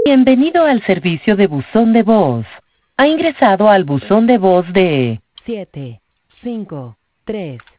Bienvenido al servicio de buzón de voz. Ha ingresado al buzón de voz de 7, 5, 3,